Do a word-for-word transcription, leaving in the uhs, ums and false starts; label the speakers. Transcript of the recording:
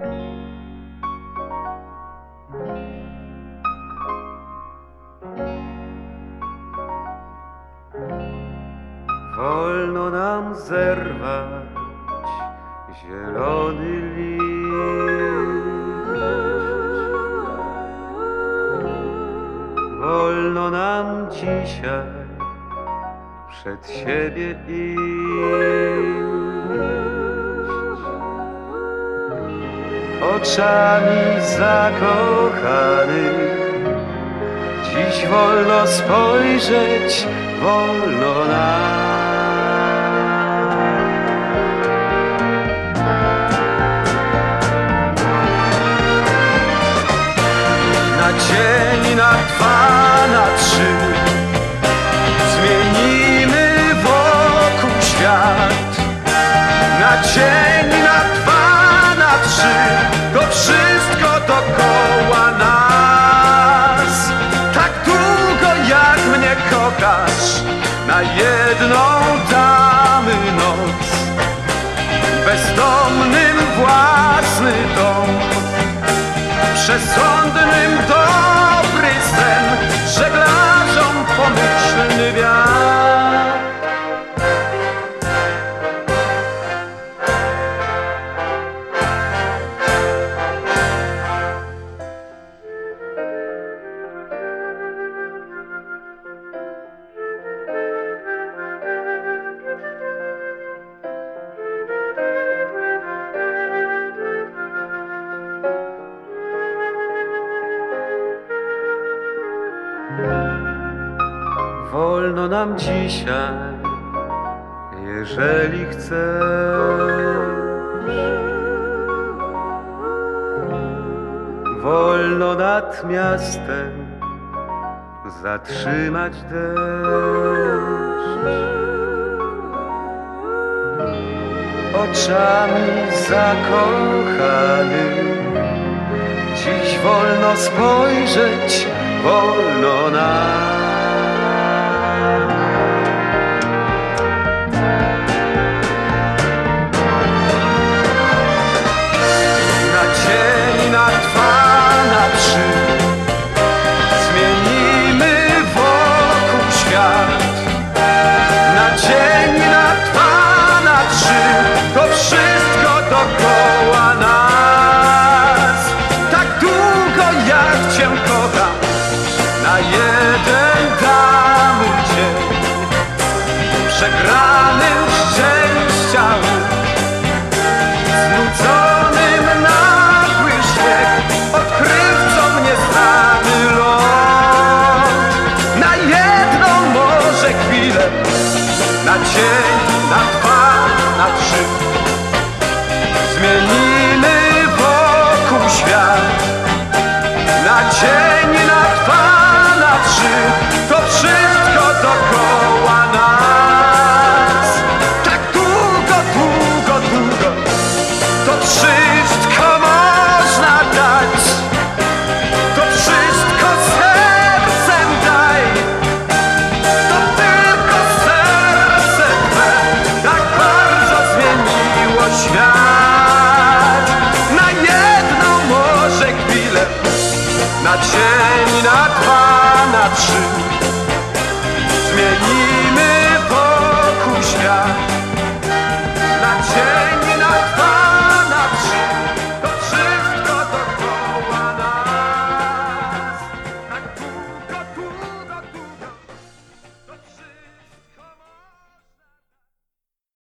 Speaker 1: Wolno nam zerwać zielony liść, wolno nam dzisiaj przed siebie iść, oczami zakochanych. Dziś wolno spojrzeć, wolno nam. Na dzień, na dwa, na trzy zmienimy wokół świat. Na dzień, na dwa, na trzy to wszystko dokoła nas. Tak długo jak mnie kochasz, na jedną damy noc. Bezdomnym własny dom, przesądnym dobry sen, żeglarzom pomyślny wiatr. Wolno nam dzisiaj, jeżeli chcesz. Wolno nad miastem zatrzymać deszcz. Oczami zakochanych dziś wolno spojrzeć, wolno nam. Dokoła nas, tak długo jak cię kocham, na jeden damy dzień, przegranym szczęścia, znudzonym nagły śmiech, odkrywcom nieznany lot. Na jedną może chwilę, na dzień, na dwa, na trzy.